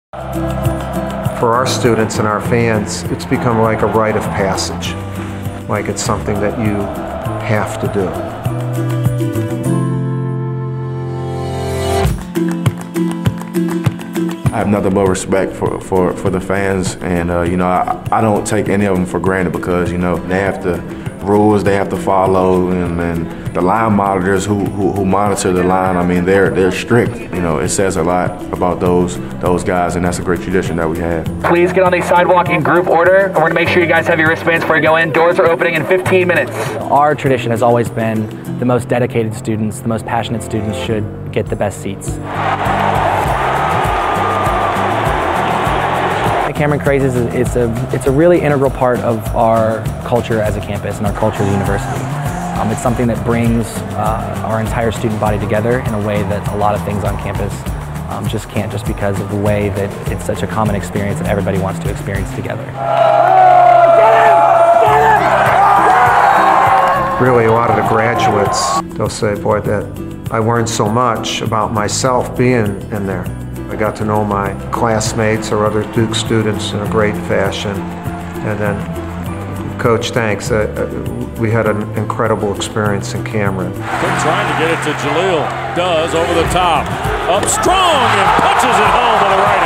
For our students and our fans, it's become like a rite of passage, like it's something that you have to do. I have nothing but respect for the fans, and I don't take any of them for granted because they have the rules they have to follow, and the line monitors who monitor the line. I mean, they're strict. It says a lot about those guys, and that's a great tradition that we have. Please get on the sidewalk in group order. We're going to make sure you guys have your wristbands before you go in. Doors are opening in 15 minutes. Our tradition has always been the most dedicated students, the most passionate students should get the best seats. Cameron Crazes it's a really integral part of our culture as a campus and our culture as a university. It's something that brings our entire student body together in a way that a lot of things on campus just can't, just because of the way that it's such a common experience that everybody wants to experience together. Really, a lot of the graduates, they'll say, boy, that I learned so much about myself being in there. I got to know my classmates or other Duke students in a great fashion. And then, Coach, thanks. We had an incredible experience in Cameron. Trying to get it to Jaleel. Does over the top. Up strong and punches it home with the right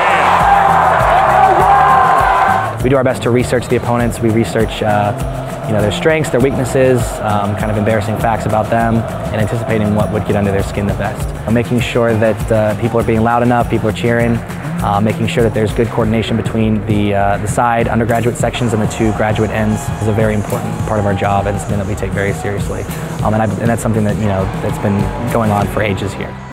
hand. We do our best to research the opponents. We research their strengths, their weaknesses, kind of embarrassing facts about them, and anticipating what would get under their skin the best. Making sure that people are being loud enough, people are cheering, making sure that there's good coordination between the side undergraduate sections and the two graduate ends is a very important part of our job, and something that we take very seriously. And that's something that that's been going on for ages here.